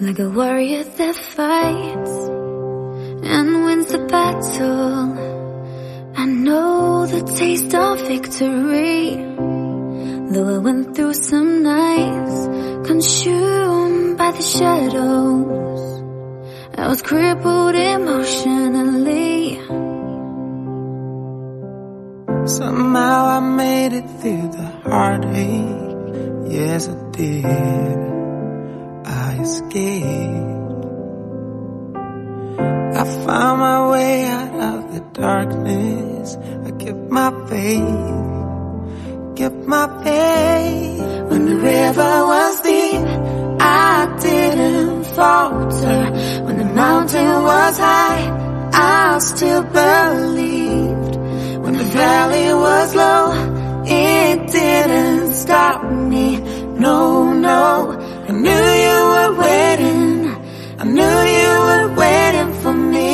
like a warrior that fights and wins the battle. I know the taste of victory, though I went through some nights consumed by the shadows. I was crippled emotionally. Somehow I made it through the heartache. Yes, I did. I escaped. I found my way out of the darkness. I kept my faith, kept my faith. When the river was deep, I didn't falter. When the mountain was high, I still believed. When the valley was low, it didn't stop me. No, no, I knew you were waiting. I knew you were waiting for me.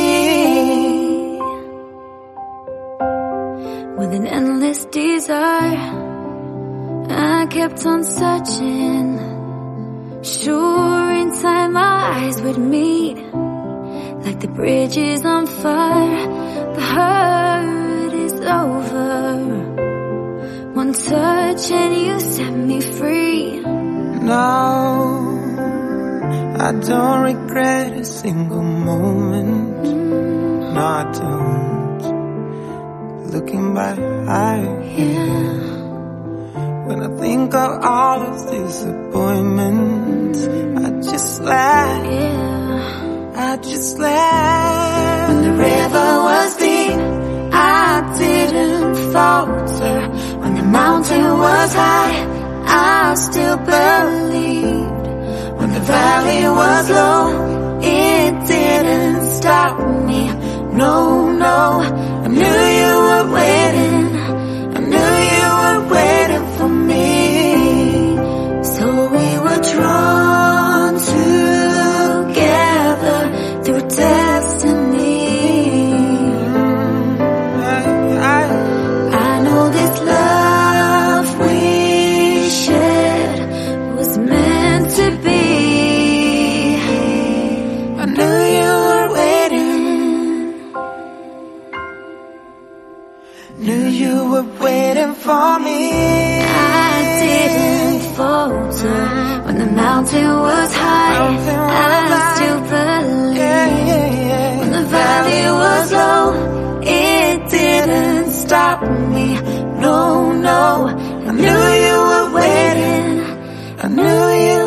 With an endless desire, I kept on searching, sure in time our eyes would meet. Like the bridge is on fire, the hurt is over. One touch and you set me free. No, I don't regret a single moment. No, I don't. Looking back, Yeah. when I think of all of disappointments, I just laugh. Yeah. I just laugh. When the river was deep, I didn't falter. When the mountain was high, I still believed. When the valley was low, it didn't stop me. No, no, I knew you were waiting. I knew you were waiting for me. So we were drawn together through destiny. I know this love we shared was meant to be. I knew you were waiting. Knew you were waiting for me. I didn't falter. When the mountain was high, I still believed. When the valley was low, it didn't stop me. No, no, I knew you were waiting. I knew you